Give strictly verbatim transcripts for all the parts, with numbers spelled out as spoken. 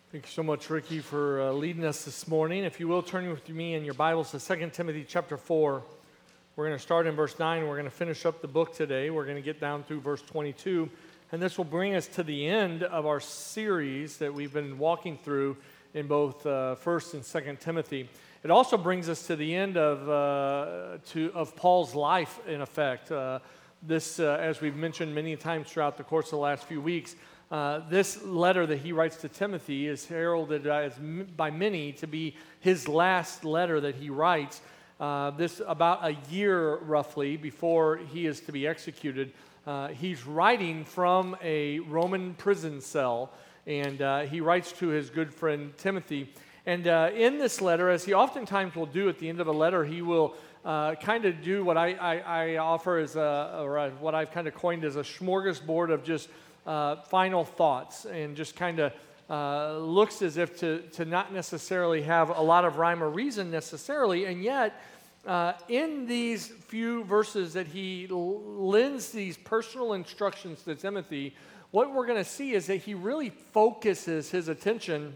Thank you so much, Ricky, for uh, leading us this morning. If you will, turn with me in your Bibles to Second Timothy chapter four. We're going to start in verse nine. We're going to finish up the book today. We're going to get down through verse twenty-two. And this will bring us to the end of our series that we've been walking through in both uh, First and Second Timothy. It also brings us to the end of uh, to of Paul's life, in effect. Uh, this, uh, as we've mentioned many times throughout the course of the last few weeks, Uh, this letter that he writes to Timothy is heralded as m- by many to be his last letter that he writes. Uh, this about a year roughly before he is to be executed. Uh, he's writing from a Roman prison cell, and uh, he writes to his good friend Timothy. And uh, in this letter, as he oftentimes will do at the end of a letter, he will uh, kind of do what I, I, I offer as a, or a, what I've kind of coined as a smorgasbord of just Uh, final thoughts, and just kind of uh, looks as if to, to not necessarily have a lot of rhyme or reason necessarily, and yet uh, in these few verses that he l- lends these personal instructions to Timothy, what we're going to see is that he really focuses his attention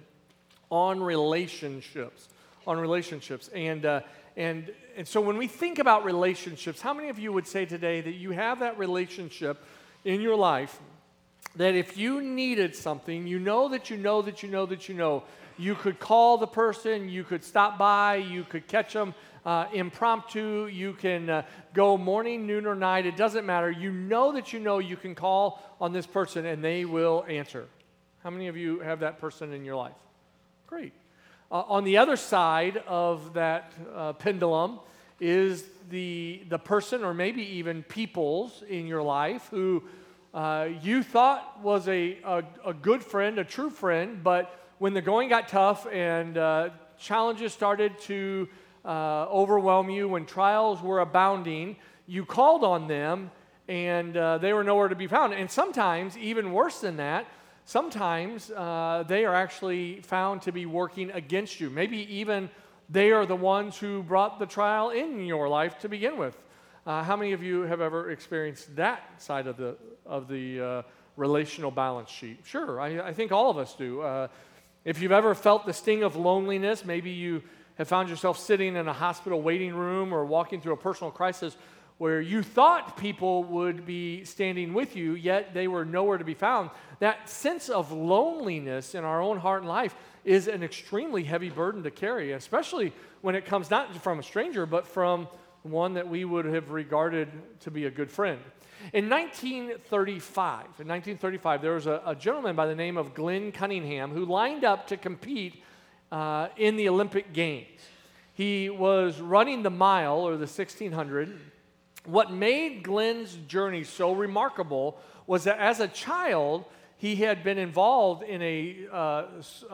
on relationships, on relationships, and uh, and and so when we think about relationships, how many of you would say today that you have that relationship in your life that if you needed something, you know that you know that you know that you know, you could call the person, you could stop by, you could catch them uh, impromptu, you can uh, go morning, noon, or night, it doesn't matter. You know that you know you can call on this person and they will answer. How many of you have that person in your life? Great. Uh, on the other side of that uh, pendulum is the, the person, or maybe even peoples in your life who Uh, you thought was a, a, a good friend, a true friend, but when the going got tough and uh, challenges started to uh, overwhelm you, when trials were abounding, you called on them and uh, they were nowhere to be found. And sometimes, even worse than that, sometimes uh, they are actually found to be working against you. Maybe even they are the ones who brought the trial in your life to begin with. Uh, how many of you have ever experienced that side of the of the uh, relational balance sheet? Sure, I, I think all of us do. Uh, if you've ever felt the sting of loneliness, maybe you have found yourself sitting in a hospital waiting room or walking through a personal crisis where you thought people would be standing with you, yet they were nowhere to be found. That sense of loneliness in our own heart and life is an extremely heavy burden to carry, especially when it comes not from a stranger, but from one that we would have regarded to be a good friend. In nineteen thirty-five, in nineteen thirty-five, there was a, a gentleman by the name of Glenn Cunningham who lined up to compete uh, in the Olympic Games. He was running the mile, or the sixteen hundred. What made Glenn's journey so remarkable was that as a child, he had been involved in a uh, uh,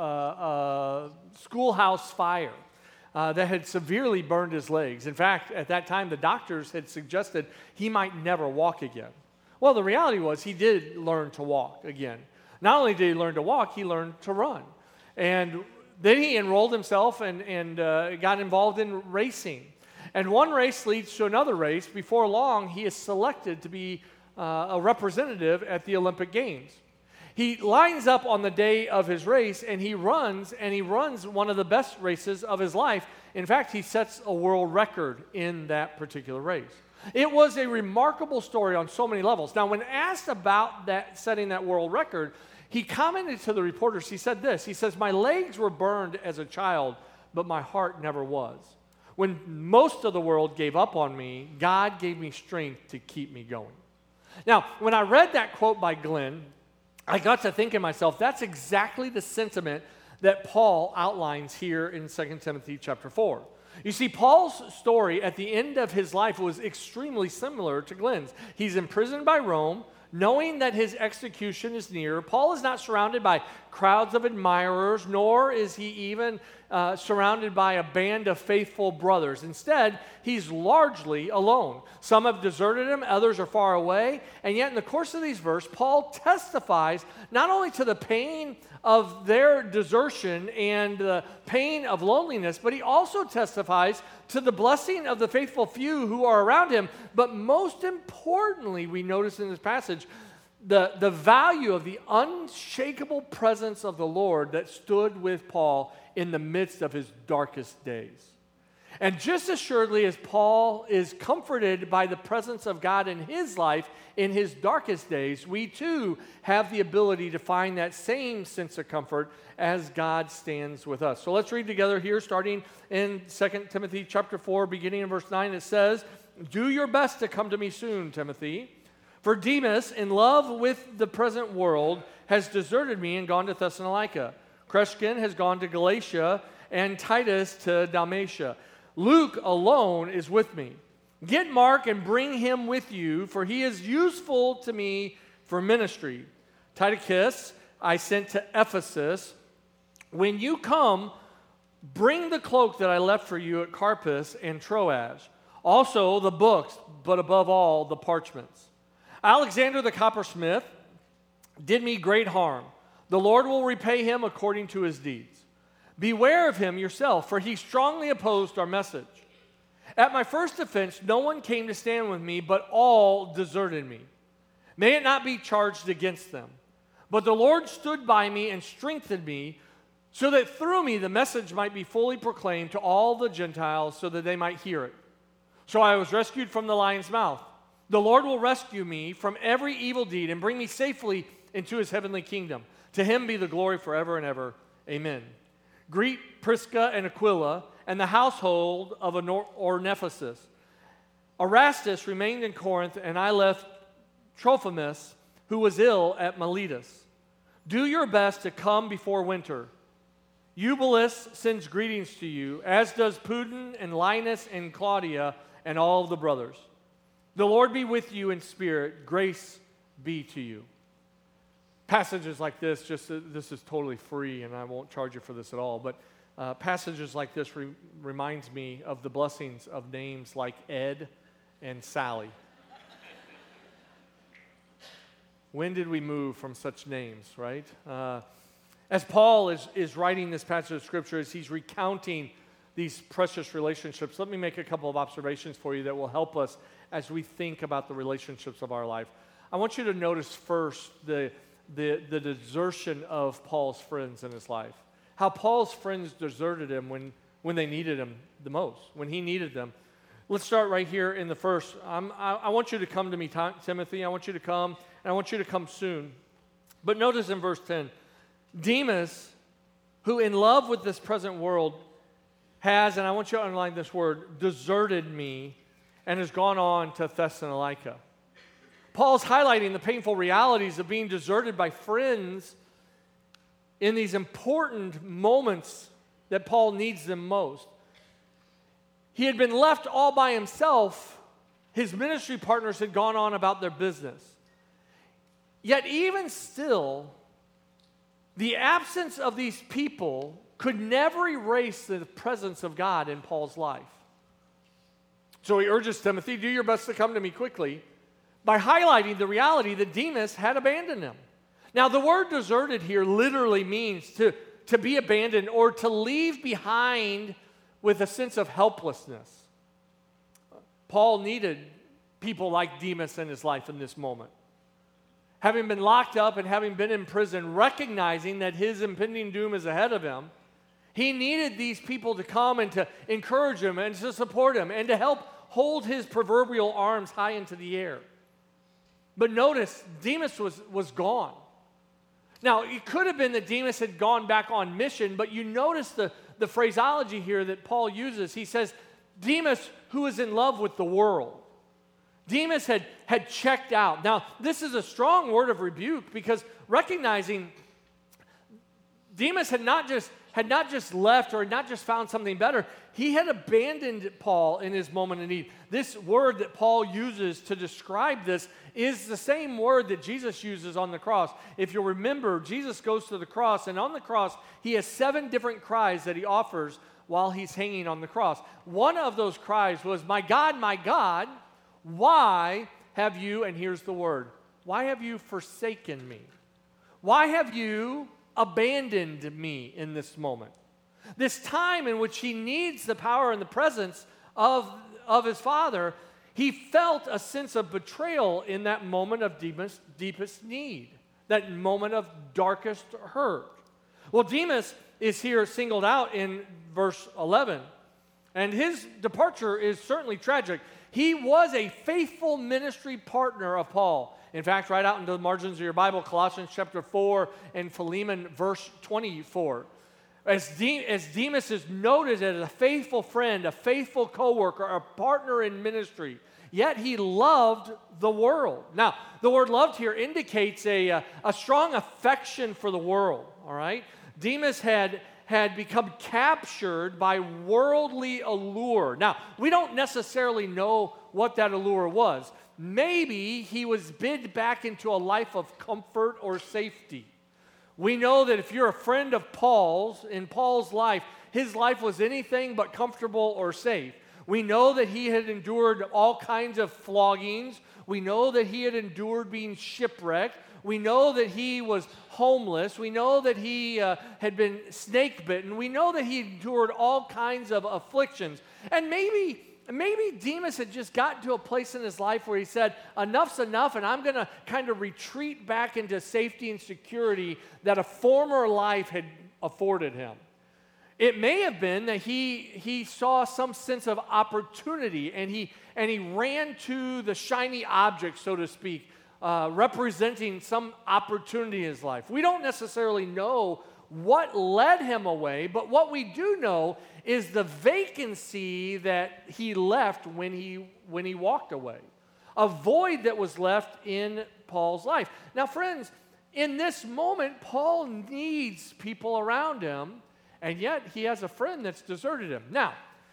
uh, schoolhouse fire Uh, that had severely burned his legs. In fact, at that time, the doctors had suggested he might never walk again. Well, the reality was he did learn to walk again. Not only did he learn to walk, he learned to run. And then he enrolled himself and, and uh, got involved in racing. And one race leads to another race. Before long, he is selected to be uh, a representative at the Olympic Games. He lines up on the day of his race, and he runs, and he runs one of the best races of his life. In fact, he sets a world record in that particular race. It was a remarkable story on so many levels. Now, when asked about that setting that world record, he commented to the reporters, he said this, he says, "My legs were burned as a child, but my heart never was. When most of the world gave up on me, God gave me strength to keep me going." Now, when I read that quote by Glenn, I got to thinking myself, that's exactly the sentiment that Paul outlines here in Second Timothy chapter four. You see, Paul's story at the end of his life was extremely similar to Glenn's. He's imprisoned by Rome, knowing that his execution is near. Paul is not surrounded by crowds of admirers, nor is he even uh, surrounded by a band of faithful brothers. Instead, he's largely alone. Some have deserted him, others are far away, and yet in the course of these verses, Paul testifies not only to the pain of their desertion and the pain of loneliness, but he also testifies to the blessing of the faithful few who are around him. But most importantly, we notice in this passage the, the value of the unshakable presence of the Lord that stood with Paul in the midst of his darkest days. And just assuredly as Paul is comforted by the presence of God in his life in his darkest days, we too have the ability to find that same sense of comfort as God stands with us. So let's read together here, starting in Second Timothy chapter four, beginning in verse nine. It says, "Do your best to come to me soon, Timothy. For Demas, in love with the present world, has deserted me and gone to Thessalonica. Crescens has gone to Galatia, and Titus to Dalmatia. Luke alone is with me. Get Mark and bring him with you, for he is useful to me for ministry. Tychicus I sent to Ephesus. When you come, bring the cloak that I left for you at Carpus and Troas. Also the books, but above all, the parchments. Alexander the coppersmith did me great harm. The Lord will repay him according to his deeds. Beware of him yourself, for he strongly opposed our message. At my first offense, no one came to stand with me, but all deserted me. May it not be charged against them. But the Lord stood by me and strengthened me, so that through me the message might be fully proclaimed to all the Gentiles, so that they might hear it. So I was rescued from the lion's mouth. The Lord will rescue me from every evil deed and bring me safely into his heavenly kingdom. To him be the glory forever and ever. Amen. Greet Prisca and Aquila and the household of Onesiphorus. Erastus remained in Corinth, and I left Trophimus, who was ill at Miletus. Do your best to come before winter. Eubulus sends greetings to you, as does Pudens and Linus and Claudia and all of the brothers. The Lord be with you in spirit. Grace be to you." Passages like this, just uh, this is totally free, and I won't charge you for this at all, but uh, passages like this re- reminds me of the blessings of names like Ed and Sally. When did we move from such names, right? Uh, as Paul is, is writing this passage of Scripture, as he's recounting these precious relationships, let me make a couple of observations for you that will help us as we think about the relationships of our life. I want you to notice first the The, the desertion of Paul's friends in his life. How Paul's friends deserted him when, when they needed him the most, when he needed them. Let's start right here in the first. I'm, I, I want you to come to me, Timothy. I want you to come, and I want you to come soon. But notice in verse ten, Demas, who in love with this present world has, and I want you to underline this word, deserted me and has gone on to Thessalonica. Paul's highlighting the painful realities of being deserted by friends in these important moments that Paul needs them most. He had been left all by himself. His ministry partners had gone on about their business. Yet even still, the absence of these people could never erase the presence of God in Paul's life. So he urges Timothy, do your best to come to me quickly, by highlighting the reality that Demas had abandoned him. Now, the word deserted here literally means to, to be abandoned or to leave behind with a sense of helplessness. Paul needed people like Demas in his life in this moment. Having been locked up and having been in prison, recognizing that his impending doom is ahead of him, he needed these people to come and to encourage him and to support him and to help hold his proverbial arms high into the air. But notice, Demas was, was gone. Now, it could have been that Demas had gone back on mission, but you notice the, the phraseology here that Paul uses. He says, Demas, who is in love with the world. Demas had, had checked out. Now, this is a strong word of rebuke because recognizing Demas had not just had not just left or had not just found something better, he had abandoned Paul in his moment of need. This word that Paul uses to describe this is the same word that Jesus uses on the cross. If you'll remember, Jesus goes to the cross, and on the cross, he has seven different cries that he offers while he's hanging on the cross. One of those cries was, "My God, my God, why have you," and here's the word, "why have you forsaken me? Why have you abandoned me in this moment?" This time in which he needs the power and the presence of, of his Father, he felt a sense of betrayal in that moment of deepest, deepest need, that moment of darkest hurt. Well, Demas is here singled out in verse eleven, and his departure is certainly tragic. He was a faithful ministry partner of Paul. In fact, right out into the margins of your Bible, Colossians chapter four and Philemon verse twenty-four. As, De- as Demas is noted as a faithful friend, a faithful co-worker, a partner in ministry, yet he loved the world. Now, the word loved here indicates a, a, a strong affection for the world, all right? Demas had, had become captured by worldly allure. Now, we don't necessarily know what that allure was. Maybe he was bid back into a life of comfort or safety. We know that if you're a friend of Paul's, in Paul's life, his life was anything but comfortable or safe. We know that he had endured all kinds of floggings. We know that he had endured being shipwrecked. We know that he was homeless. We know that he uh, had been snake bitten. We know that he endured all kinds of afflictions. And maybe Maybe Demas had just gotten to a place in his life where he said, enough's enough, and I'm going to kind of retreat back into safety and security that a former life had afforded him. It may have been that he, he saw some sense of opportunity, and he, and he ran to the shiny object, so to speak, uh, representing some opportunity in his life. We don't necessarily know what led him away, but what we do know is the vacancy that he left when he when he walked away. A void that was left in Paul's life. Now, friends, in this moment, Paul needs people around him, and yet he has a friend that's deserted him. Now,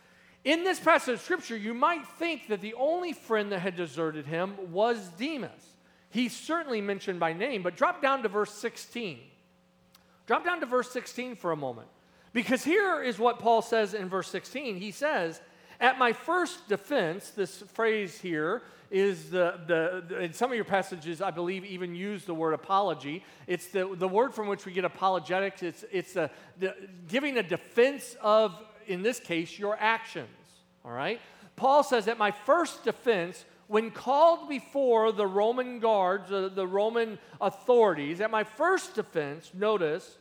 in this passage of Scripture, you might think that the only friend that had deserted him was Demas. He's certainly mentioned by name, but drop down to verse sixteen. Drop down to verse sixteen for a moment. Because here is what Paul says in verse sixteen. He says, at my first defense, this phrase here is the, the, the in some of your passages, I believe, even use the word apology. It's the, the word from which we get apologetics. It's, it's a, the, giving a defense of, in this case, your actions. All right? Paul says, at my first defense, when called before the Roman guards, uh, the Roman authorities, at my first defense, notice,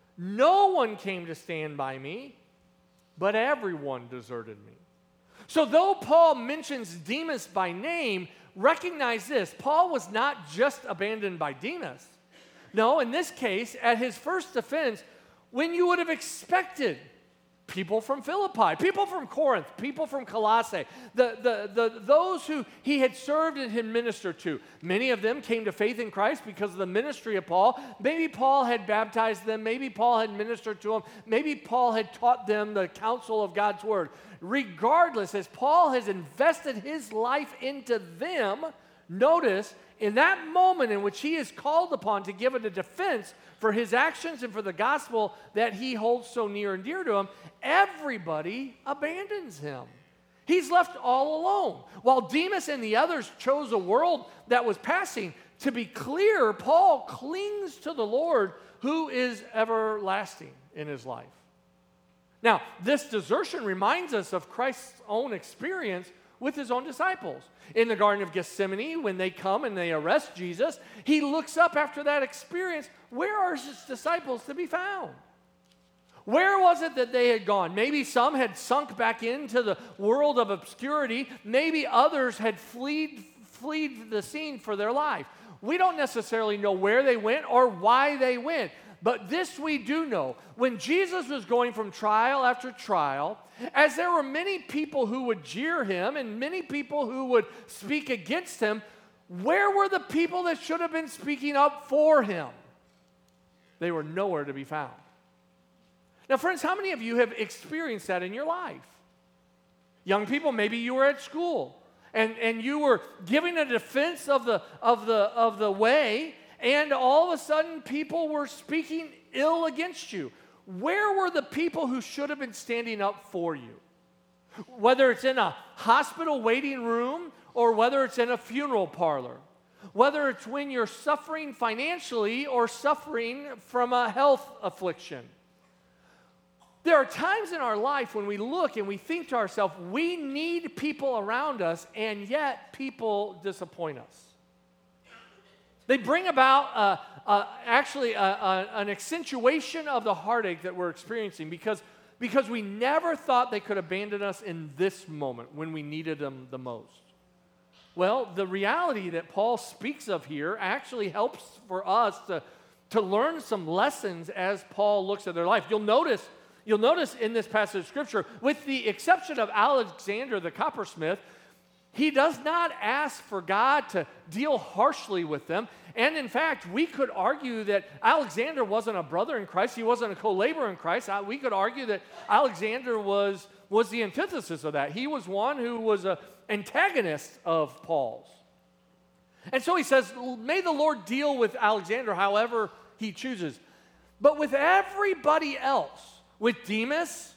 no one came to stand by me, but everyone deserted me. So though Paul mentions Demas by name, recognize this, Paul was not just abandoned by Demas. No, in this case, at his first defense, when you would have expected people from Philippi, people from Corinth, people from Colossae, the, the, the, those who he had served and had ministered to. Many of them came to faith in Christ because of the ministry of Paul. Maybe Paul had baptized them. Maybe Paul had ministered to them. Maybe Paul had taught them the counsel of God's word. Regardless, as Paul has invested his life into them, notice in that moment in which he is called upon to give it a defense for his actions and for the gospel that he holds so near and dear to him, everybody abandons him. He's left all alone. While Demas and the others chose a world that was passing, to be clear, Paul clings to the Lord who is everlasting in his life. Now, this desertion reminds us of Christ's own experience with his own disciples. In the Garden of Gethsemane, when they come and they arrest Jesus, he looks up after that experience. Where are his disciples to be found? Where was it that they had gone? Maybe some had sunk back into the world of obscurity. Maybe others had fled, fled the scene for their life. We don't necessarily know where they went or why they went. But this we do know. When Jesus was going from trial after trial, as there were many people who would jeer him and many people who would speak against him, where were the people that should have been speaking up for him? They were nowhere to be found. Now, friends, how many of you have experienced that in your life? Young people, maybe you were at school and, and you were giving a defense of the, of, the, of the way, and all of a sudden people were speaking ill against you. Where were the people who should have been standing up for you? Whether it's in a hospital waiting room or whether it's in a funeral parlor. Whether it's when you're suffering financially or suffering from a health affliction. There are times in our life when we look and we think to ourselves, we need people around us, and yet people disappoint us. They bring about uh, uh, actually a, a, an accentuation of the heartache that we're experiencing because, because we never thought they could abandon us in this moment when we needed them the most. Well, the reality that Paul speaks of here actually helps for us to, to learn some lessons as Paul looks at their life. You'll notice You'll notice in this passage of Scripture, with the exception of Alexander the coppersmith, he does not ask for God to deal harshly with them. And in fact, we could argue that Alexander wasn't a brother in Christ. He wasn't a co-laborer in Christ. We could argue that Alexander was, was the antithesis of that. He was one who was an antagonist of Paul's. And so he says, may the Lord deal with Alexander however he chooses. But with everybody else, with Demas,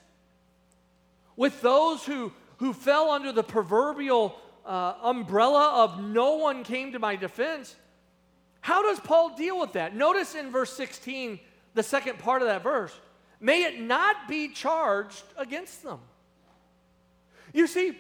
with those who, who fell under the proverbial uh, umbrella of no one came to my defense, how does Paul deal with that? Notice in verse sixteen, the second part of that verse, may it not be charged against them. You see,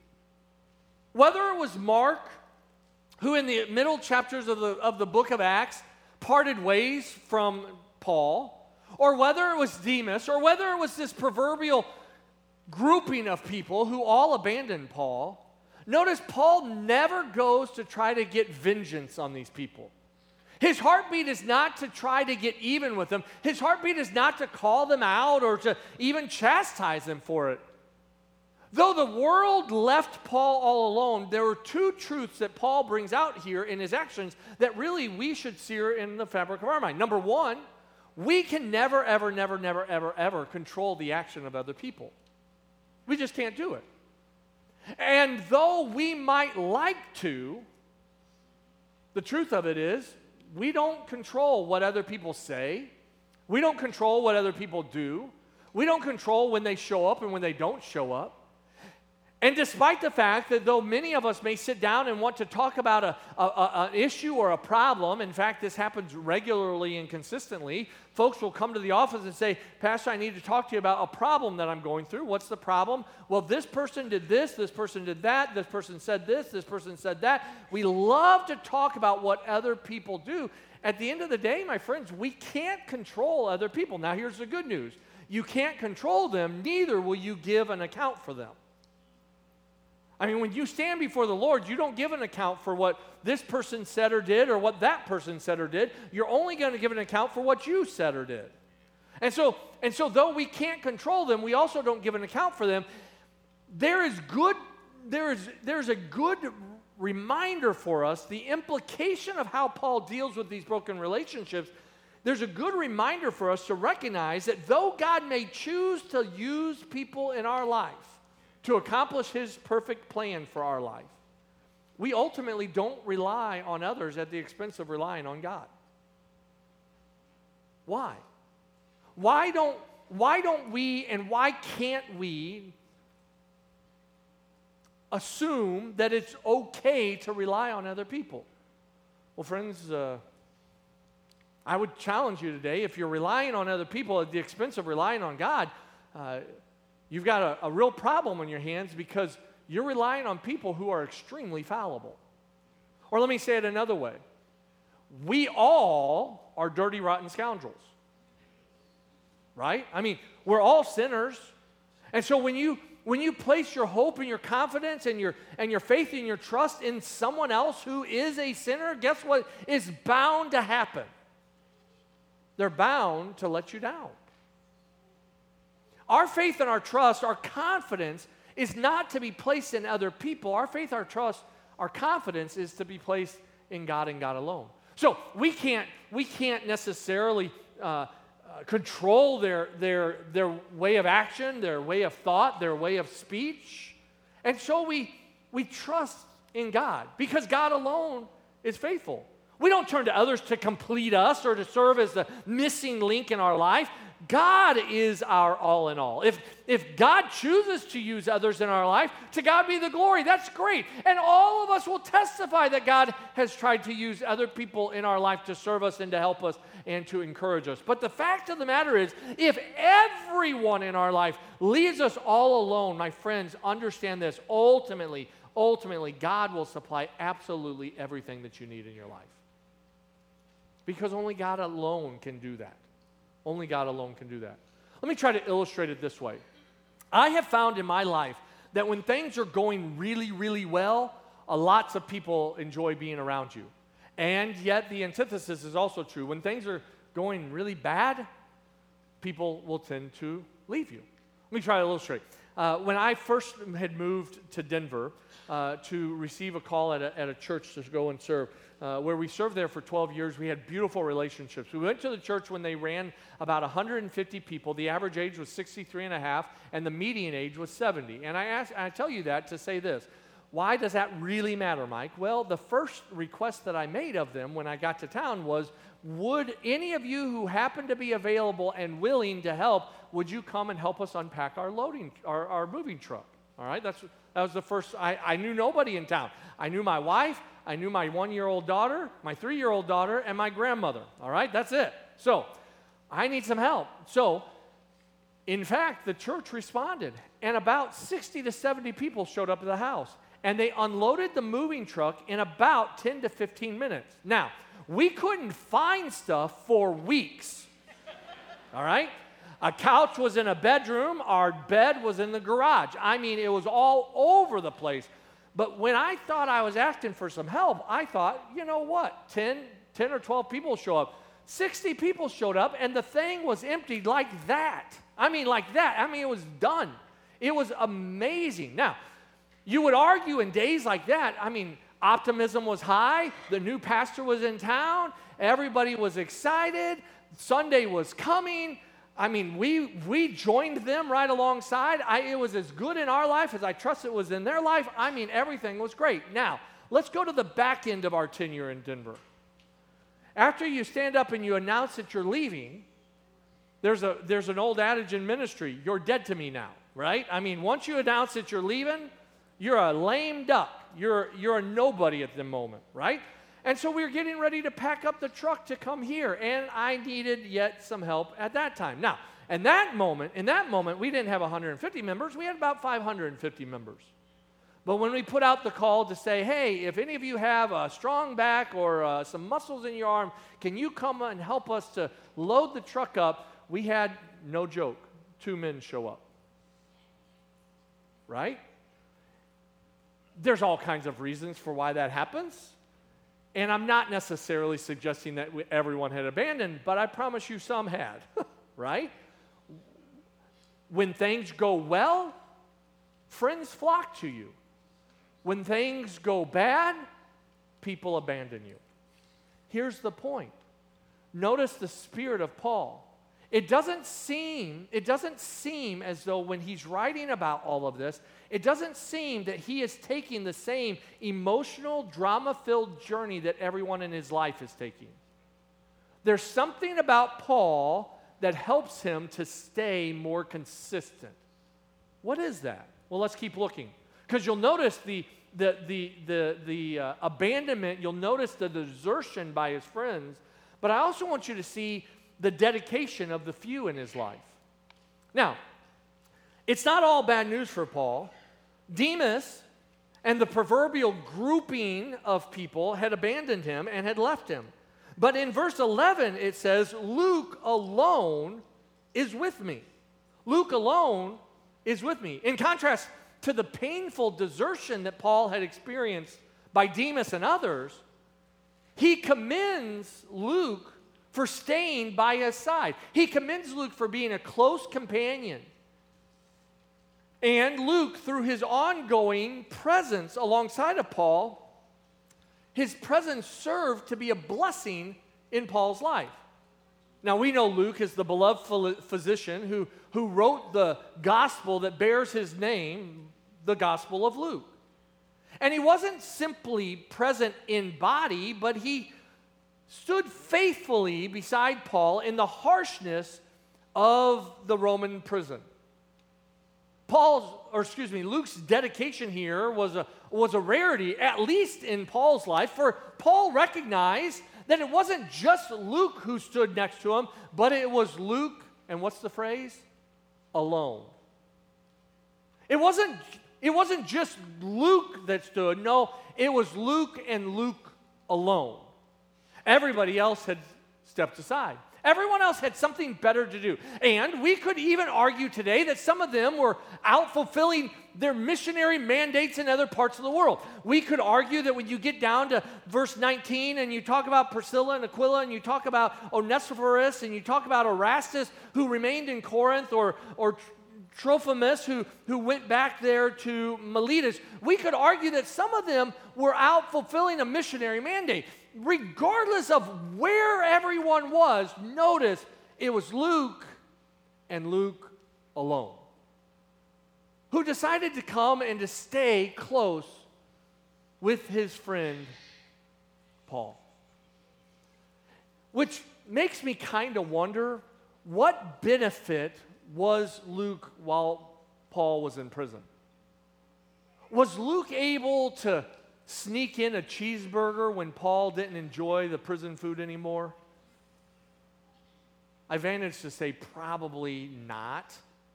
whether it was Mark, who in the middle chapters of the, of the book of Acts parted ways from Paul, or whether it was Demas, or whether it was this proverbial grouping of people who all abandoned Paul, notice Paul never goes to try to get vengeance on these people. His heartbeat is not to try to get even with them. His heartbeat is not to call them out or to even chastise them for it. Though the world left Paul all alone, there are two truths that Paul brings out here in his actions that really we should sear in the fabric of our mind. Number one, we can never, ever, never, never, ever, ever control the action of other people. We just can't do it. And though we might like to, the truth of it is, we don't control what other people say. We don't control what other people do. We don't control when they show up and when they don't show up. And despite the fact that though many of us may sit down and want to talk about a, a, a, an issue or a problem, in fact, this happens regularly and consistently, folks will come to the office and say, Pastor, I need to talk to you about a problem that I'm going through. What's the problem? Well, this person did this, this person did that, this person said this, this person said that. We love to talk about what other people do. At the end of the day, my friends, we can't control other people. Now, here's the good news. You can't control them, neither will you give an account for them. I mean, when you stand before the Lord, you don't give an account for what this person said or did or what that person said or did. You're only going to give an account for what you said or did. And so, and so though we can't control them, we also don't give an account for them. There is good, there is, there's a good reminder for us, the implication of how Paul deals with these broken relationships. There's a good reminder for us to recognize that though God may choose to use people in our life to accomplish his perfect plan for our life, we ultimately don't rely on others at the expense of relying on God. Why? Why don't, why don't we and why can't we assume that it's okay to rely on other people? Well, friends, uh, I would challenge you today, if you're relying on other people at the expense of relying on God, uh, you've got a, a real problem on your hands because you're relying on people who are extremely fallible. Or let me say it another way. We all are dirty, rotten scoundrels. Right? I mean, we're all sinners. And so when you when you place your hope and your confidence and your and your faith and your trust in someone else who is a sinner, guess what is bound to happen? They're bound to let you down. Our faith and our trust, our confidence is not to be placed in other people. Our faith, our trust, our confidence is to be placed in God and God alone. So we can't, we can't necessarily uh, uh, control their, their, their way of action, their way of thought, their way of speech. And so we, we trust in God because God alone is faithful. We don't turn to others to complete us or to serve as the missing link in our life. God is our all in all. If, if God chooses to use others in our life, to God be the glory. That's great. And all of us will testify that God has tried to use other people in our life to serve us and to help us and to encourage us. But the fact of the matter is, if everyone in our life leaves us all alone, my friends, understand this. Ultimately, ultimately, God will supply absolutely everything that you need in your life. Because only God alone can do that. Only God alone can do that. Let me try to illustrate it this way. I have found in my life that when things are going really, really well, uh, lots of people enjoy being around you. And yet the antithesis is also true. When things are going really bad, people will tend to leave you. Let me try to illustrate. Uh, when I first had moved to Denver uh, to receive a call at a, at a church to go and serve, Uh, where we served there for twelve years, we had beautiful relationships. We went to the church when they ran about one hundred fifty people. The average age was sixty-three and a half, and the median age was seventy. And I, ask, I tell you that to say this. Why does that really matter, Mike? Well, the first request that I made of them when I got to town was, would any of you who happen to be available and willing to help, would you come and help us unpack our loading, our, our moving truck? All right, that's that was the first. I, I knew nobody in town. I knew my wife, I knew my one-year-old daughter, my three-year-old daughter, and my grandmother. All right, that's it. So I need some help. So, in fact, the church responded, and about sixty to seventy people showed up at the house, and they unloaded the moving truck in about ten to fifteen minutes. Now, we couldn't find stuff for weeks. All right? A couch was in a bedroom. Our bed was in the garage. I mean, it was all over the place. But when I thought I was asking for some help, I thought, you know what? ten, ten or twelve people show up. sixty people showed up, and the thing was emptied like that. I mean, like that. I mean, it was done. It was amazing. Now, you would argue in days like that, I mean, optimism was high. The new pastor was in town. Everybody was excited. Sunday was coming. I mean, we we joined them right alongside. I, it was as good in our life as I trust it was in their life. I mean, everything was great. Now, let's go to the back end of our tenure in Denver. After you stand up and you announce that you're leaving, there's a there's an old adage in ministry, you're dead to me now, right? I mean, once you announce that you're leaving, you're a lame duck. You're you're a nobody at the moment, right? And so we were getting ready to pack up the truck to come here, and I needed yet some help at that time. Now, in that moment, in that moment, we didn't have one hundred fifty members. We had about five hundred fifty members. But when we put out the call to say, hey, if any of you have a strong back or uh, some muscles in your arm, can you come and help us to load the truck up? We had, no joke, two men show up. Right? There's all kinds of reasons for why that happens. And I'm not necessarily suggesting that we, everyone had abandoned, but I promise you some had, right? When things go well, friends flock to you. When things go bad, people abandon you. Here's the point. Notice the spirit of Paul. It doesn't seem, it doesn't seem as though when he's writing about all of this, it doesn't seem that he is taking the same emotional, drama-filled journey that everyone in his life is taking. There's something about Paul that helps him to stay more consistent. What is that? Well, let's keep looking. Because you'll notice the, the, the, the, the uh, abandonment, you'll notice the desertion by his friends, but I also want you to see the dedication of the few in his life. Now, it's not all bad news for Paul. Demas and the proverbial grouping of people had abandoned him and had left him. But in verse eleven, it says, Luke alone is with me. Luke alone is with me. In contrast to the painful desertion that Paul had experienced by Demas and others, he commends Luke for staying by his side. He commends Luke for being a close companion. And Luke, through his ongoing presence alongside of Paul, his presence served to be a blessing in Paul's life. Now, we know Luke is the beloved physician who, who wrote the gospel that bears his name, the Gospel of Luke. And he wasn't simply present in body, but he stood faithfully beside Paul in the harshness of the Roman prison. Paul's, or excuse me, Luke's dedication here was a, was a rarity, at least in Paul's life, for Paul recognized that it wasn't just Luke who stood next to him, but it was Luke, and what's the phrase? Alone. It wasn't, it wasn't just Luke that stood. No, it was Luke and Luke alone. Everybody else had stepped aside. Everyone else had something better to do. And we could even argue today that some of them were out fulfilling their missionary mandates in other parts of the world. We could argue that when you get down to verse nineteen and you talk about Priscilla and Aquila and you talk about Onesiphorus and you talk about Erastus who remained in Corinth, or, or Trophimus who, who went back there to Miletus, we could argue that some of them were out fulfilling a missionary mandate. Regardless of where everyone was, notice it was Luke and Luke alone who decided to come and to stay close with his friend Paul. Which makes me kind of wonder, what benefit was Luke while Paul was in prison? Was Luke able to sneak in a cheeseburger when Paul didn't enjoy the prison food anymore? I managed to say probably not.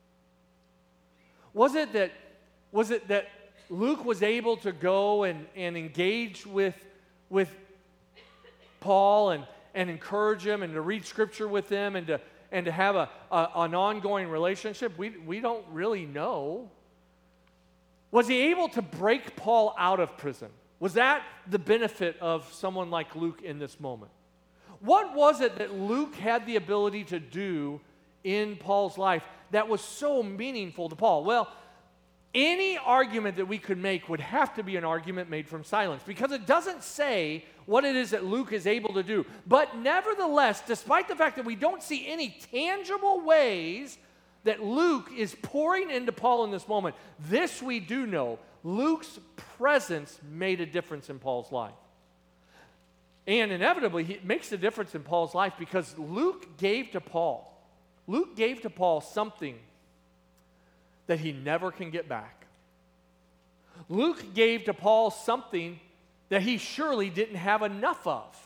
Was it that, was it that Luke was able to go and, and engage with, with Paul and, and encourage him and to read scripture with him and to, and to have a, a, an ongoing relationship? We, we don't really know. Was he able to break Paul out of prison? Was that the benefit of someone like Luke in this moment? What was it that Luke had the ability to do in Paul's life that was so meaningful to Paul? Well, any argument that we could make would have to be an argument made from silence, because it doesn't say what it is that Luke is able to do. But nevertheless, despite the fact that we don't see any tangible ways that Luke is pouring into Paul in this moment, this we do know: Luke's presence made a difference in Paul's life. And inevitably, it makes a difference in Paul's life because Luke gave to Paul, Luke gave to Paul something that he never can get back. Luke gave to Paul something that he surely didn't have enough of.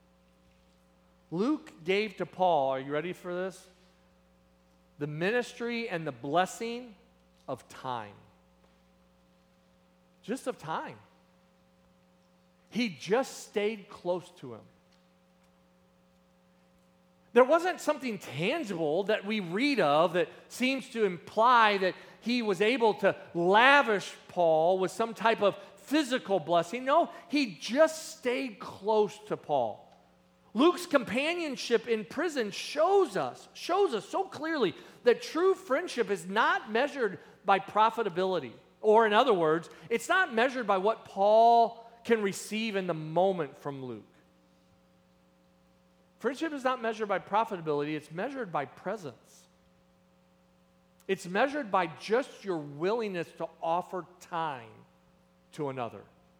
Luke gave to Paul, are you ready for this? The ministry and the blessing of time. Just of time. He just stayed close to him. There wasn't something tangible that we read of that seems to imply that he was able to lavish Paul with some type of physical blessing. No, he just stayed close to Paul. Luke's companionship in prison shows us, shows us so clearly that true friendship is not measured by profitability. Or in other words, it's not measured by what Paul can receive in the moment from Luke. Friendship is not measured by profitability, it's measured by presence. It's measured by just your willingness to offer time to another.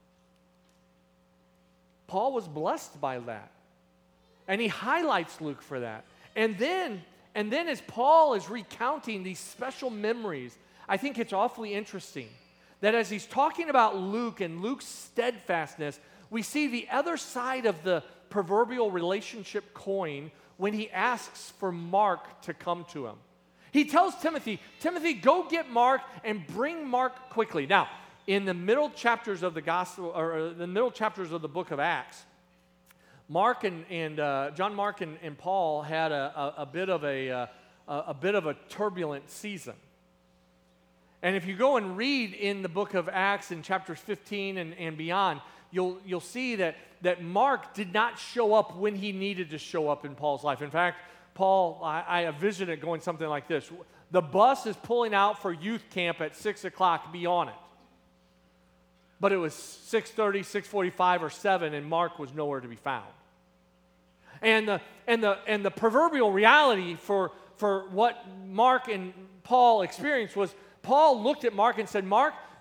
Paul was blessed by that. And he highlights Luke for that. And then, and then as Paul is recounting these special memories, I think it's awfully interesting that as he's talking about Luke and Luke's steadfastness, we see the other side of the proverbial relationship coin when he asks for Mark to come to him. He tells Timothy, Timothy, go get Mark and bring Mark quickly. Now, in the middle chapters of the gospel, or the middle chapters of the book of Acts, Mark and, and uh, John Mark and, and Paul had a, a, a bit of a, uh, a bit of a turbulent season. And if you go and read in the book of Acts in chapters fifteen and, and beyond, you'll, you'll see that, that Mark did not show up when he needed to show up in Paul's life. In fact, Paul, I, I envision it going something like this. The bus is pulling out for youth camp at six o'clock, be on it. But it was six thirty, six forty-five, or seven, and Mark was nowhere to be found. And the, and the, and the proverbial reality for, for what Mark and Paul experienced was Paul looked at Mark and said, Mark,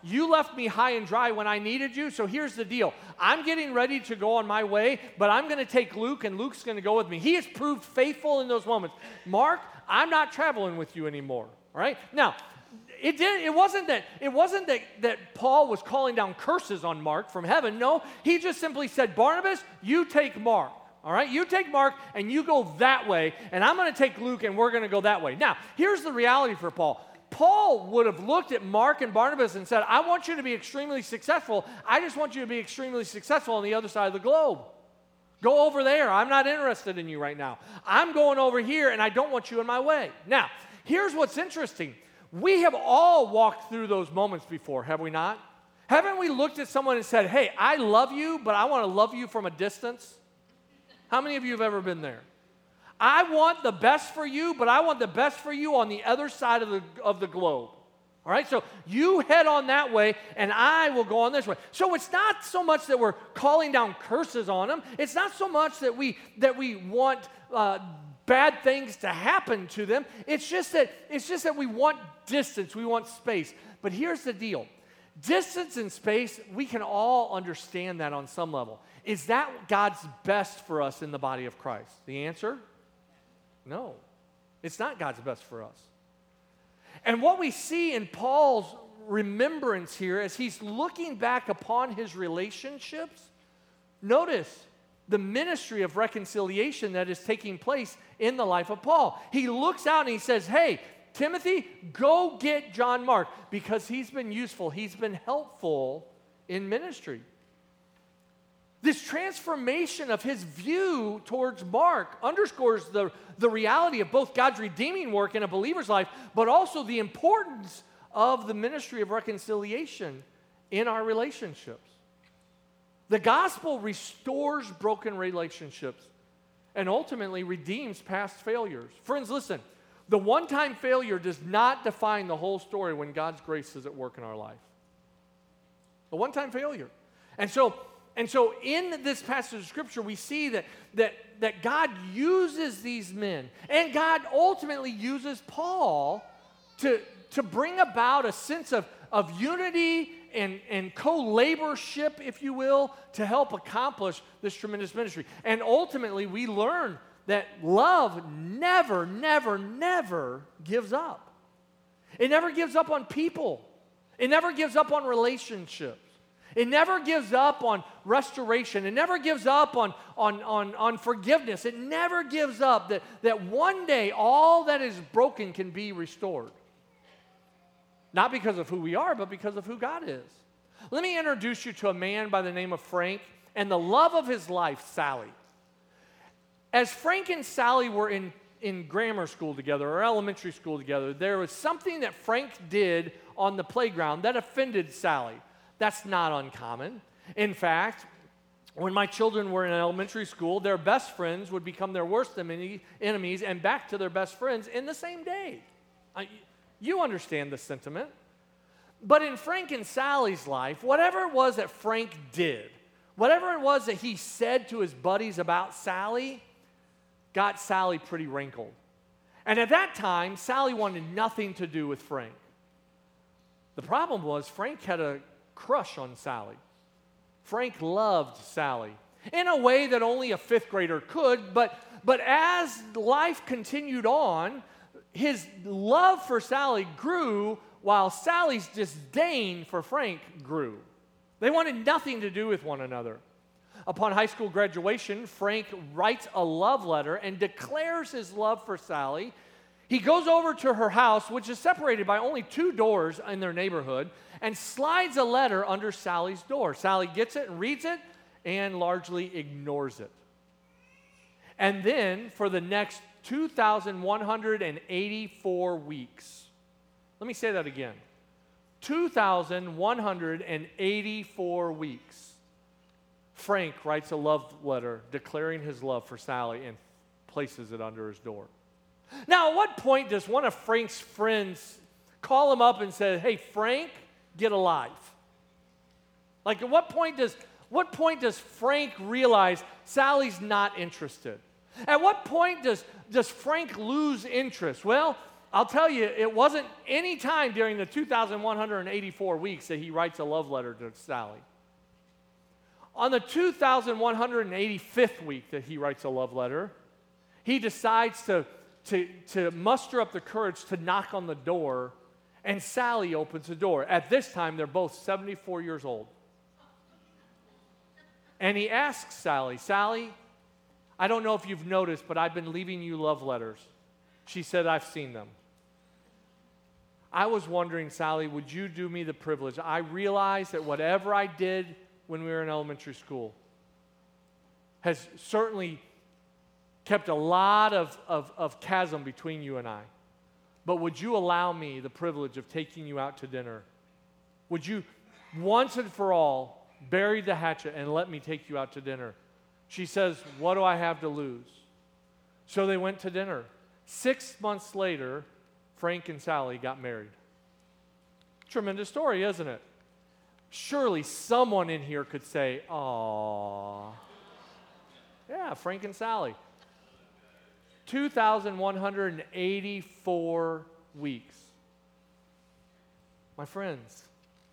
you left me high and dry when I needed you, so here's the deal. I'm getting ready to go on my way, but I'm going to take Luke, and Luke's going to go with me. He has proved faithful in those moments. Mark, I'm not traveling with you anymore, all right? Now, it did. It wasn't that. It wasn't that, that Paul was calling down curses on Mark from heaven. No, he just simply said, Barnabas, you take Mark. All right, you take Mark and you go that way, and I'm going to take Luke and we're going to go that way. Now, here's the reality for Paul. Paul would have looked at Mark and Barnabas and said, I want you to be extremely successful. I just want you to be extremely successful on the other side of the globe. Go over there. I'm not interested in you right now. I'm going over here, and I don't want you in my way. Now, here's what's interesting. We have all walked through those moments before, have we not? Haven't we looked at someone and said, hey, I love you, but I want to love you from a distance? How many of you have ever been there? I want the best for you, but I want the best for you on the other side of the, of the globe. All right, so you head on that way, and I will go on this way. So it's not so much that we're calling down curses on them. It's not so much that we that we want uh, bad things to happen to them. It's just that it's just that we want distance. We want space. But here's the deal: distance and space, we can all understand that on some level. Is that God's best for us in the body of Christ? The answer? No. It's not God's best for us. And what we see in Paul's remembrance here as he's looking back upon his relationships, notice the ministry of reconciliation that is taking place in the life of Paul. He looks out and he says, hey, Timothy, go get John Mark because he's been useful. He's been helpful in ministry. This transformation of his view towards Mark underscores the, the reality of both God's redeeming work in a believer's life, but also the importance of the ministry of reconciliation in our relationships. The gospel restores broken relationships and ultimately redeems past failures. Friends, listen, the one-time failure does not define the whole story when God's grace is at work in our life. A one-time failure. And so, And so in this passage of Scripture, we see that, that, that God uses these men, and God ultimately uses Paul to, to bring about a sense of, of unity and, and co-laborship, if you will, to help accomplish this tremendous ministry. And ultimately, we learn that love never, never, never gives up. It never gives up on people. It never gives up on relationships. It never gives up on restoration. It never gives up on, on, on, on forgiveness. It never gives up that, that one day all that is broken can be restored. Not because of who we are, but because of who God is. Let me introduce you to a man by the name of Frank and the love of his life, Sally. As Frank and Sally were in, in grammar school together or elementary school together, there was something that Frank did on the playground that offended Sally. That's not uncommon. In fact, when my children were in elementary school, their best friends would become their worst enemies and back to their best friends in the same day. I, you understand the sentiment. But in Frank and Sally's life, whatever it was that Frank did, whatever it was that he said to his buddies about Sally, got Sally pretty wrinkled. And at that time, Sally wanted nothing to do with Frank. The problem was Frank had a crush on Sally. Frank loved Sally in a way that only a fifth grader could, but, but as life continued on, his love for Sally grew while Sally's disdain for Frank grew. They wanted nothing to do with one another. Upon high school graduation, Frank writes a love letter and declares his love for Sally. He goes over to her house, which is separated by only two doors in their neighborhood, and slides a letter under Sally's door. Sally gets it and reads it and largely ignores it. And then for the next two thousand one hundred eighty-four weeks, let me say that again, two thousand one hundred eighty-four weeks, Frank writes a love letter declaring his love for Sally and places it under his door. Now, at what point does one of Frank's friends call him up and say, hey, Frank, get a life? Like, at what point does what point does Frank realize Sally's not interested? At what point does, does Frank lose interest? Well, I'll tell you, it wasn't any time during the two thousand one hundred eighty-four weeks that he writes a love letter to Sally. On the two thousand one hundred eighty-fifth week that he writes a love letter, he decides to, to, to muster up the courage to knock on the door, and Sally opens the door. At this time, they're both seventy-four years old. And he asks Sally, Sally, I don't know if you've noticed, but I've been leaving you love letters. She said, I've seen them. I was wondering, Sally, would you do me the privilege? I realize that whatever I did when we were in elementary school has certainly kept a lot of, of, of chasm between you and I. But would you allow me the privilege of taking you out to dinner? Would you, once and for all, bury the hatchet and let me take you out to dinner? She says, what do I have to lose? So they went to dinner. Six months later, Frank and Sally got married. Tremendous story, isn't it? Surely someone in here could say, "Aw." Yeah, Frank and Sally. two thousand one hundred eighty-four weeks. My friends,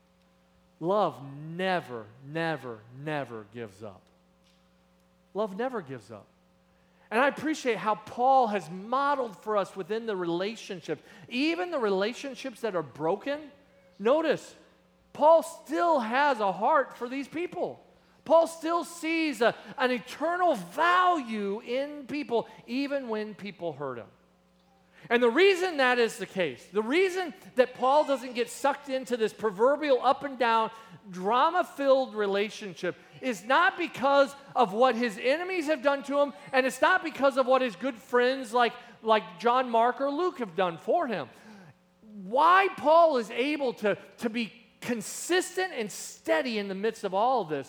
love never, never, never gives up. Love never gives up. And I appreciate how Paul has modeled for us within the relationships, even the relationships that are broken. Notice, Paul still has a heart for these people. Paul still sees a, an eternal value in people, even when people hurt him. And the reason that is the case, the reason that Paul doesn't get sucked into this proverbial up and down, drama-filled relationship is not because of what his enemies have done to him, and it's not because of what his good friends like, like John Mark or Luke have done for him. Why Paul is able to, to be consistent and steady in the midst of all of this,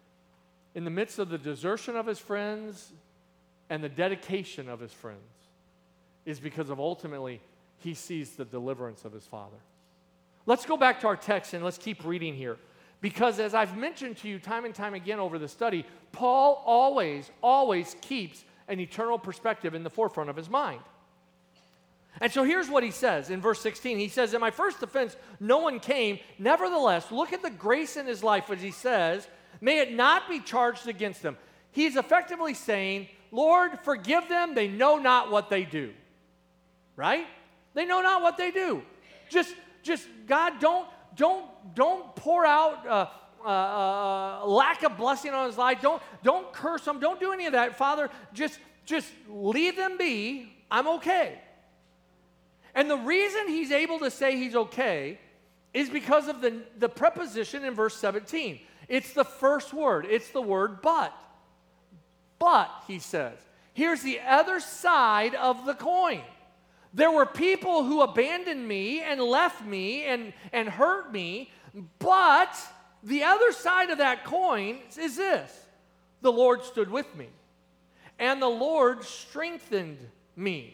in the midst of the desertion of his friends and the dedication of his friends, is because of ultimately he sees the deliverance of his Father. Let's go back to our text and let's keep reading here. Because as I've mentioned to you time and time again over the study, Paul always, always keeps an eternal perspective in the forefront of his mind. And so here's what he says in verse sixteen. He says, in my first offense, no one came. Nevertheless, look at the grace in his life as he says, may it not be charged against them. He's effectively saying, Lord, forgive them. They know not what they do. Right? They know not what they do. Just, just God, don't, don't, don't pour out uh, uh, uh, lack of blessing on his life. Don't, don't curse them. Don't do any of that. Father, just, just leave them be. I'm okay. And the reason he's able to say he's okay is because of the, the preposition in verse seventeen. It's the first word. It's the word but. But, he says, here's the other side of the coin. There were people who abandoned me and left me and, and hurt me, but the other side of that coin is this. The Lord stood with me, and the Lord strengthened me.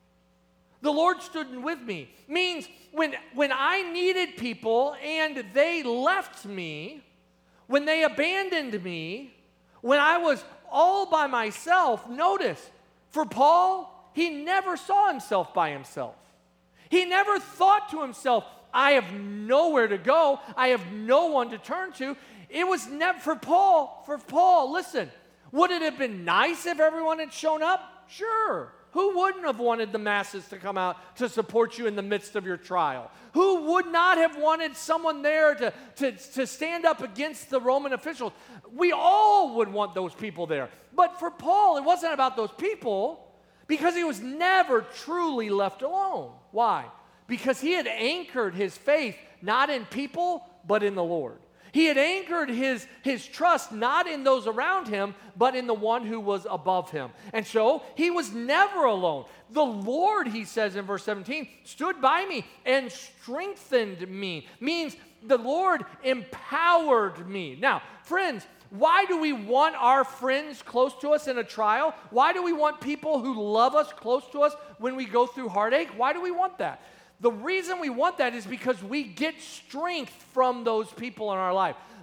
The Lord stood with me means when, when I needed people and they left me, when they abandoned me, when I was all by myself, notice, for Paul, he never saw himself by himself. He never thought to himself, I have nowhere to go. I have no one to turn to. It was never, for Paul, for Paul, listen, would it have been nice if everyone had shown up? Sure. Who wouldn't have wanted the masses to come out to support you in the midst of your trial? Who would not have wanted someone there to, to, to stand up against the Roman officials? We all would want those people there. But for Paul, it wasn't about those people because he was never truly left alone. Why? Because he had anchored his faith not in people, but in the Lord. He had anchored his, his trust not in those around him, but in the one who was above him. And so he was never alone. The Lord, he says in verse seventeen, stood by me and strengthened me. Means the Lord empowered me. Now, friends, why do we want our friends close to us in a trial? Why do we want people who love us close to us when we go through heartache? Why do we want that? The reason we want that is because we get strength from those people in our life.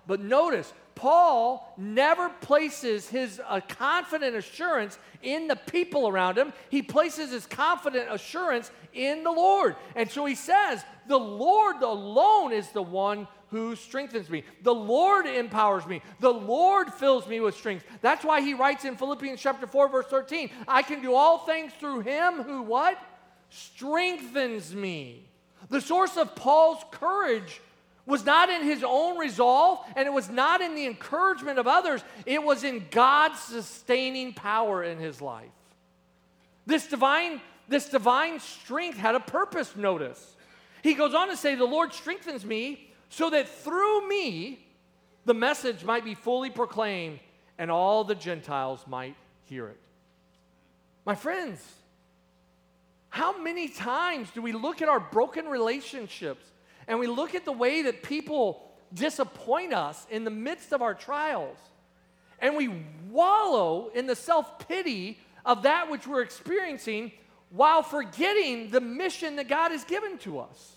But notice, Paul never places his uh, confident assurance in the people around him. He places his confident assurance in the Lord. And so he says, the Lord alone is the one who strengthens me. The Lord empowers me. The Lord fills me with strength. That's why he writes in Philippians chapter four, verse thirteen, I can do all things through him who what? Strengthens me. The source of Paul's courage was not in his own resolve, and it was not in the encouragement of others. It was in God's sustaining power in his life. This divine, this divine strength had a purpose, notice. He goes on to say, the Lord strengthens me so that through me the message might be fully proclaimed and all the Gentiles might hear it. My friends, how many times do we look at our broken relationships and we look at the way that people disappoint us in the midst of our trials, and we wallow in the self-pity of that which we're experiencing while forgetting the mission that God has given to us?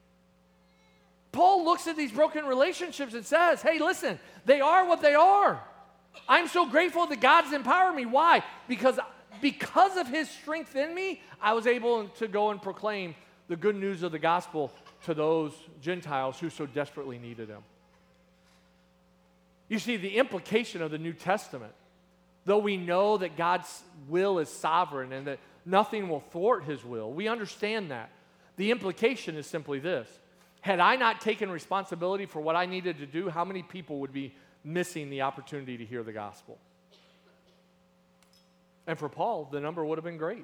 Paul looks at these broken relationships and says, hey, listen, they are what they are. I'm so grateful that God's empowered me. Why? Because, because of his strength in me, I was able to go and proclaim the good news of the gospel to those Gentiles who so desperately needed him. You see, the implication of the New Testament, though we know that God's will is sovereign and that nothing will thwart his will, we understand that. The implication is simply this. Had I not taken responsibility for what I needed to do, how many people would be missing the opportunity to hear the gospel? And for Paul, the number would have been great.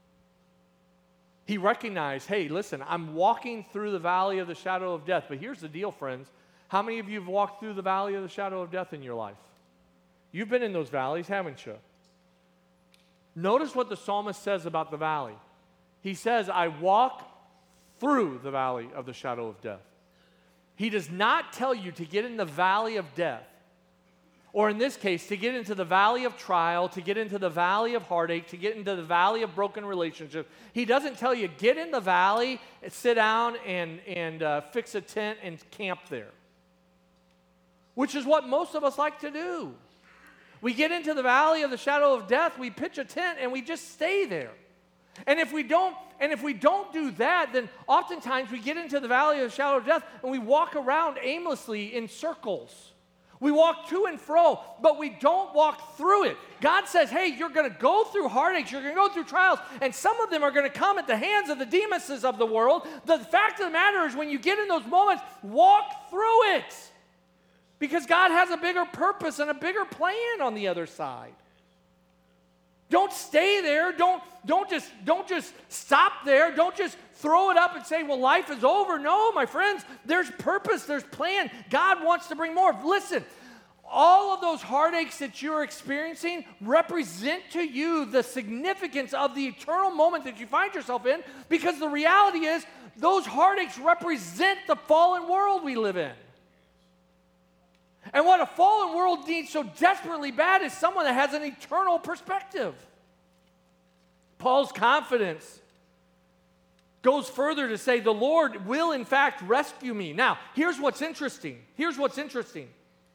He recognized, hey, listen, I'm walking through the valley of the shadow of death. But here's the deal, friends. How many of you have walked through the valley of the shadow of death in your life? You've been in those valleys, haven't you? Notice what the psalmist says about the valley. He says, I walk through the valley of the shadow of death. He does not tell you to get in the valley of death, or in this case, to get into the valley of trial, to get into the valley of heartache, to get into the valley of broken relationships. He doesn't tell you, get in the valley, sit down and, and uh, fix a tent and camp there, which is what most of us like to do. We get into the valley of the shadow of death, we pitch a tent, and we just stay there. And if we don't, and if we don't do that, then oftentimes we get into the valley of the shadow of death and we walk around aimlessly in circles. We walk to and fro, but we don't walk through it. God says, hey, you're going to go through heartaches, you're going to go through trials, and some of them are going to come at the hands of the demuses of the world. The fact of the matter is, when you get in those moments, walk through it. Because God has a bigger purpose and a bigger plan on the other side. Don't stay there. Don't, don't, just, don't just stop there. Don't just throw it up and say, well, life is over. No, my friends, there's purpose, there's plan. God wants to bring more. Listen, all of those heartaches that you're experiencing represent to you the significance of the eternal moment that you find yourself in, because the reality is those heartaches represent the fallen world we live in. And what a fallen world needs so desperately bad is someone that has an eternal perspective. Paul's confidence goes further to say, the Lord will in fact rescue me. Now, here's what's interesting. Here's what's interesting.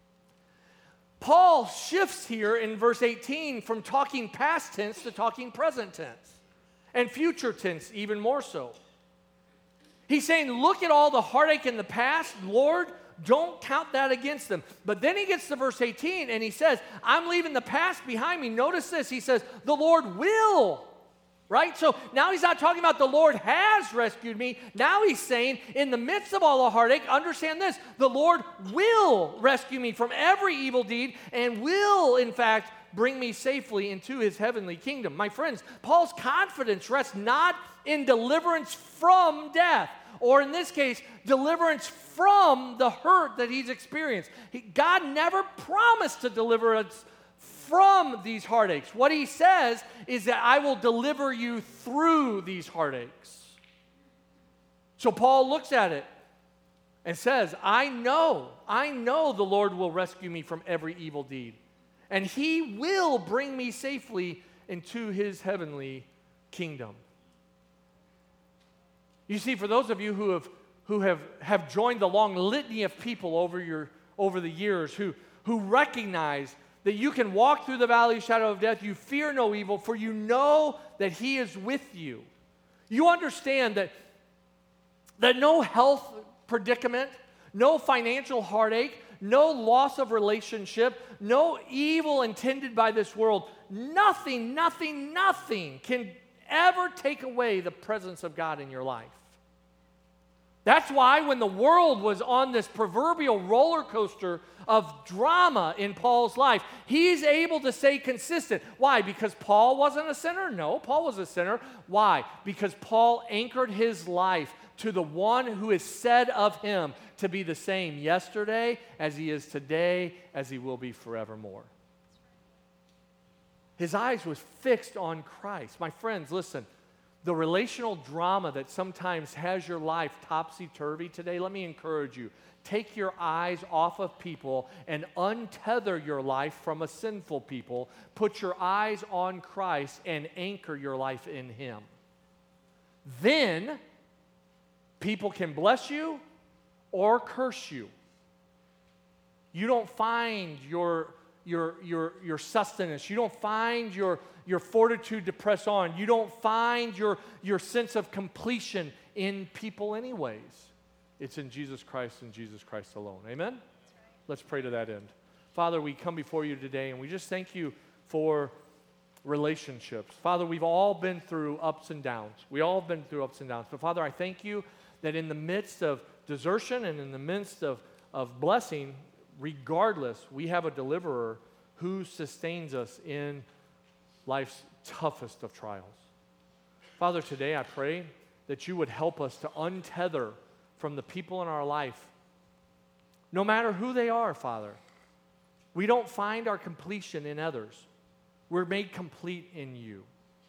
Paul shifts here in verse eighteen from talking past tense to talking present tense, and future tense even more so. He's saying, look at all the heartache in the past, Lord, don't count that against them. But then he gets to verse eighteen and he says, I'm leaving the past behind me. Notice this. He says, the Lord will. Right? So now he's not talking about the Lord has rescued me. Now he's saying, in the midst of all the heartache, understand this, the Lord will rescue me from every evil deed and will, in fact, bring me safely into his heavenly kingdom. My friends, Paul's confidence rests not in deliverance from death, or in this case, deliverance from the hurt that he's experienced. He, God never promised to deliver us from these heartaches. What he says is that I will deliver you through these heartaches. So Paul looks at it and says, I know, I know the Lord will rescue me from every evil deed, and he will bring me safely into his heavenly kingdom. You see, for those of you who have who have, have joined the long litany of people over your over the years who, who recognize that you can walk through the valley of shadow of death, you fear no evil, for you know that He is with you. You understand that, that no health predicament, no financial heartache, no loss of relationship, no evil intended by this world, nothing, nothing, nothing can ever take away the presence of God in your life. That's why when the world was on this proverbial roller coaster of drama in Paul's life, he's able to stay consistent. Why? Because Paul wasn't a sinner? No, Paul was a sinner. Why? Because Paul anchored his life to the one who is said of him to be the same yesterday as he is today, as he will be forevermore. His eyes was fixed on Christ. My friends, listen. The relational drama that sometimes has your life topsy-turvy today, let me encourage you. Take your eyes off of people and untether your life from a sinful people. Put your eyes on Christ and anchor your life in Him. Then, people can bless you or curse you. You don't find your, your, your, your sustenance. You don't find your your fortitude to press on. You don't find your, your sense of completion in people anyways. It's in Jesus Christ and Jesus Christ alone. Amen? Right. Let's pray to that end. Father, we come before you today and we just thank you for relationships. Father, we've all been through ups and downs. We all have been through ups and downs. But Father, I thank you that in the midst of desertion and in the midst of, of blessing, regardless, we have a deliverer who sustains us in life's toughest of trials. Father, today I pray that you would help us to untether from the people in our life, no matter who they are, Father. We don't find our completion in others. We're made complete in you.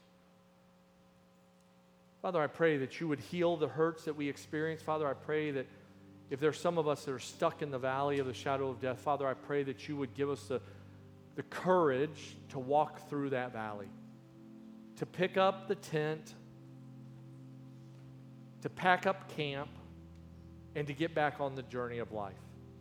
Father, I pray that you would heal the hurts that we experience. Father, I pray that if there's some of us that are stuck in the valley of the shadow of death, Father, I pray that you would give us the the courage to walk through that valley, to pick up the tent, to pack up camp, and to get back on the journey of life.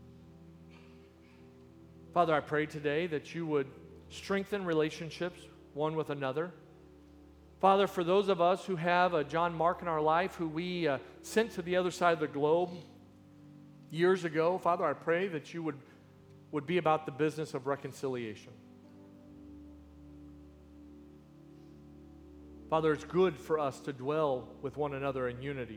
Father, I pray today that you would strengthen relationships one with another. Father, for those of us who have a John Mark in our life who we uh, sent to the other side of the globe years ago, Father, I pray that you would would be about the business of reconciliation. Father, it's good for us to dwell with one another in unity.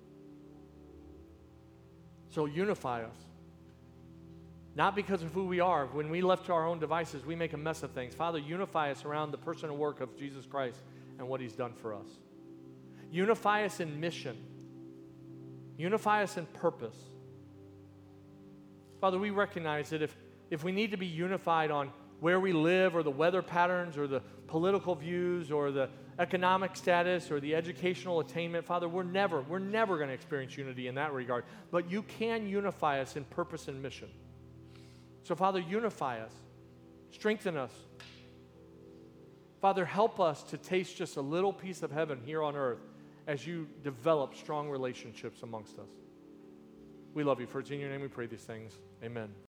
So unify us. Not because of who we are. When we left to our own devices, we make a mess of things. Father, unify us around the person and work of Jesus Christ and what He's done for us. Unify us in mission. Unify us in purpose. Father, we recognize that if, if we need to be unified on where we live or the weather patterns or the political views or the economic status or the educational attainment, Father, we're never, we're never going to experience unity in that regard. But you can unify us in purpose and mission. So, Father, unify us. Strengthen us. Father, help us to taste just a little piece of heaven here on earth as you develop strong relationships amongst us. We love you. For it's in your name we pray these things. Amen.